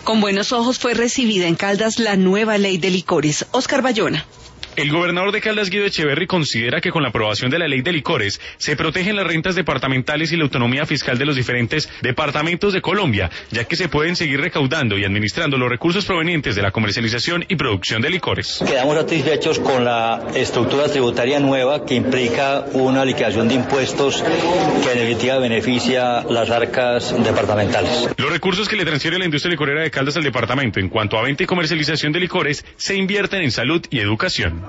Con buenos ojos fue recibida en Caldas la nueva ley de licores. Oscar Bayona. El gobernador de Caldas, Guido Echeverri, considera que con la aprobación de la ley de licores se protegen las rentas departamentales y la autonomía fiscal de los diferentes departamentos de Colombia, ya que se pueden seguir recaudando y administrando los recursos provenientes de la comercialización y producción de licores. Quedamos satisfechos con la estructura tributaria nueva que implica una liquidación de impuestos que en definitiva beneficia las arcas departamentales. Los recursos que le transfiere la industria licorera de Caldas al departamento en cuanto a venta y comercialización de licores se invierten en salud y educación.